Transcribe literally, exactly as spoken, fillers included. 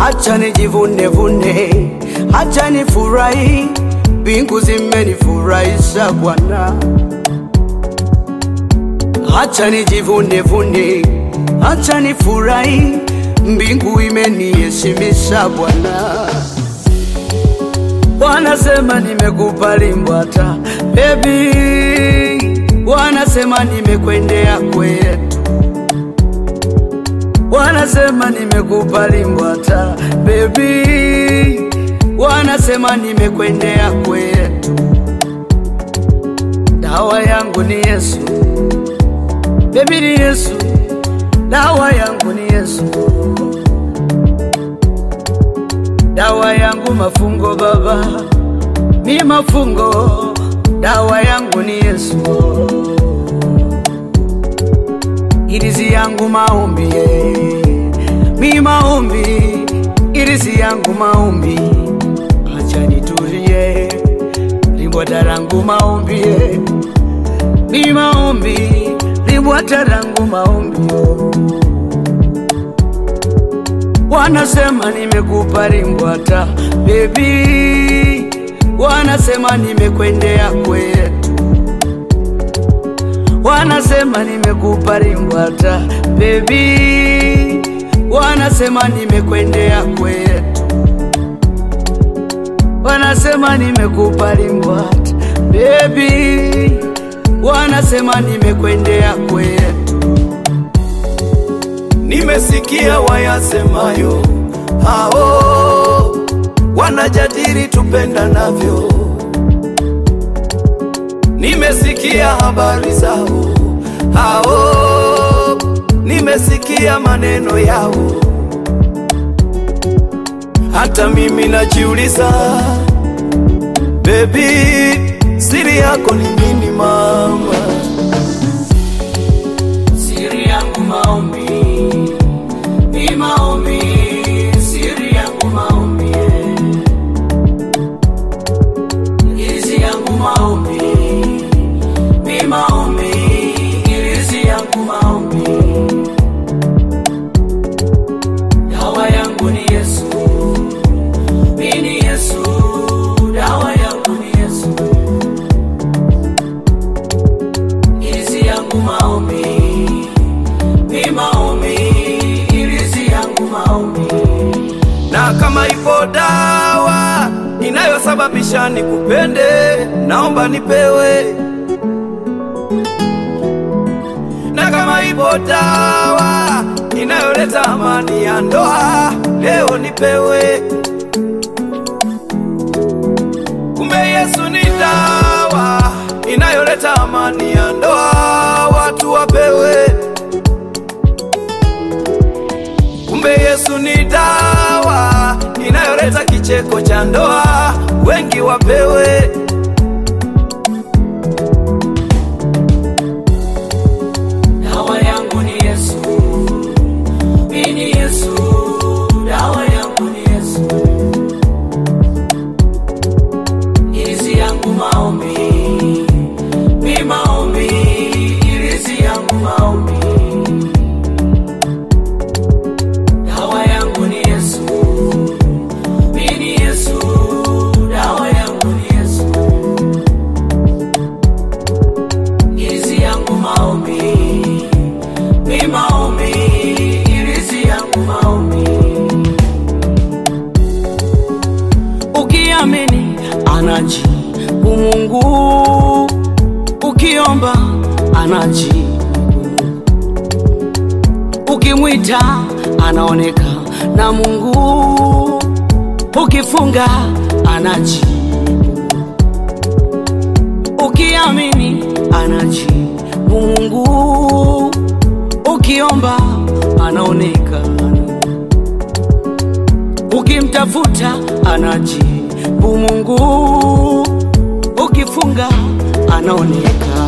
Acha nijivune vune, acha nifurahi, mbingu zimenifurahisha Bwana. Acha nijivune vune, acha nifurahi, mbingu imeniheshimisha Bwana. Wanasema nimekubali Mbwata baby, wanasema nimekwendea kwetu, wanasema nimekubali Mbwata baby, wanasema nimekwendea kwetu. Dawa yangu ni Yesu baby, ni Yesu, dawa yangu ni Yesu, dawa yangu mafungo baba, mi mafungo, dawa yangu ni Yesu. Irizi yangu maombi, mi maombi, irizi yangu maombi, acha nitulie, Limbwata langu maombi, mi maombi, Limbwata langu maombi. Wanasema nimekubali Mbwata baby, wanasema nimekwendea kwetu, wanasema nimekubali Mbwata baby, wanasema nimekwendea kwetu, wanasema nimekubali Mbwata baby, wanasema nimekwendea kwetu. Nimesikia wayasemayo hao, wanajadili tupenda navyo. Nimesikia habari zao hao, nimesikia maneno yao. Hata mimi najiuliza, baby, siri yako ni nini mama? Siri yangu maombi, ni maombi, siri yangu maombi, irizi yangu maombi, ni maombi, irizi yangu maombi, dawa yangu ni Yesu, mi ni Yesu, dawa yangu ni Yesu, irizi yangu maombi, ni maombi, irizi yangu maombi. Na kama ipo dawa inayosababisha nikupende, naomba nipewe. Na kama ipo dawa inayoleta amani ya ndoa, leo nipewe. Kumbe Yesu ni dawa inayoleta amani ya ndoa, watu wapewe. Kumbe Yesu ni dawa inayoleta kicheko cha ndoa, wengi wapewe. Dawa yangu ni Yesu, mi ni Yesu, dawa yangu ni Yesu, irizi yangu maombi, mi maombi, irizi yangu maombi, dawa yangu ni Yesu, mi ni Yesu, dawa yangu ni Yesu, irizi yangu maombi, mi maombi, irizi yangu maombi. Ukiamini anajibu Mungu, ukiomba anajibu, ukimwita anaoneka na Mungu, ukifunga anajibu, ukiamini anajibu Mungu, ukiomba anaonekana, ukimtafuta anajibu Mungu, ukifunga anaonekana.